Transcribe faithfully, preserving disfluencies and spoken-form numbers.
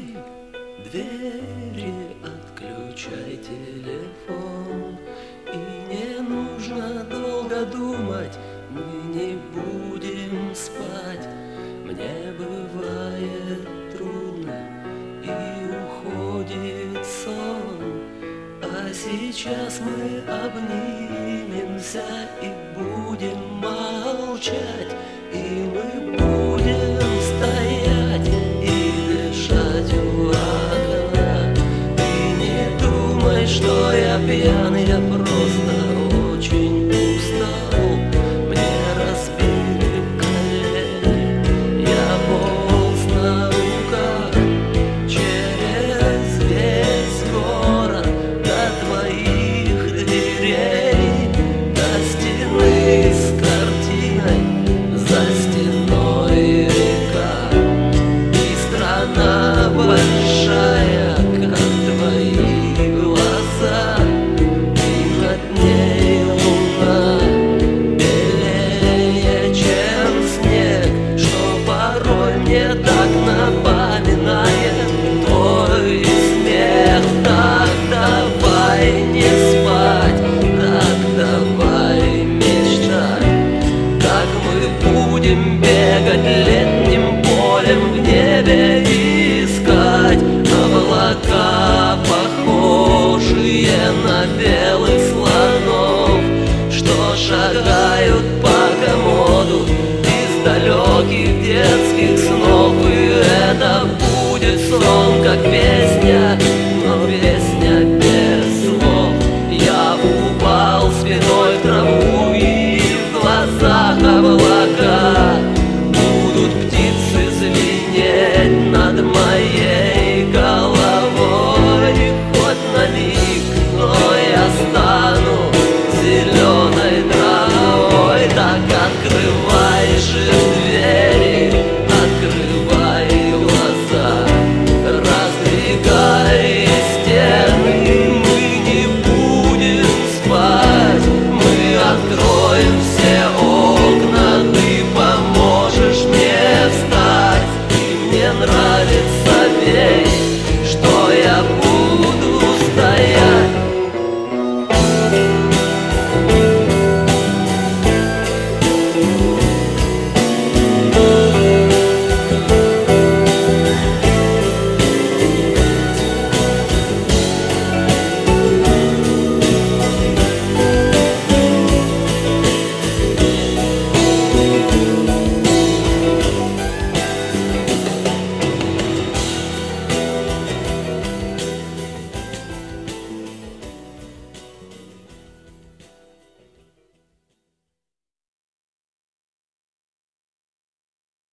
Закрывай двери, отключай телефон. И не нужно долго думать, мы не будем спать. Мне бывает трудно и уходит сон, а сейчас мы обнимемся и будем молчать. И мы будем стоять и дышать у окна. Ты не думай, что я пьян, я просто очень устал. Мне разбили колени, я полз на руках через весь город до твоих дверей, до стены с картиной, за стеной река. И страна большая, как твои глаза, и над ней луна белее, чем снег, что порой мне так напоминает твой смех. Так давай не спать, так давай мечтать, как мы будем бегать летним полем в небе и искать облака, похожие на белых слонов, что шагают по комоду из далеких детских снов. И это будет сон, как песня, но песня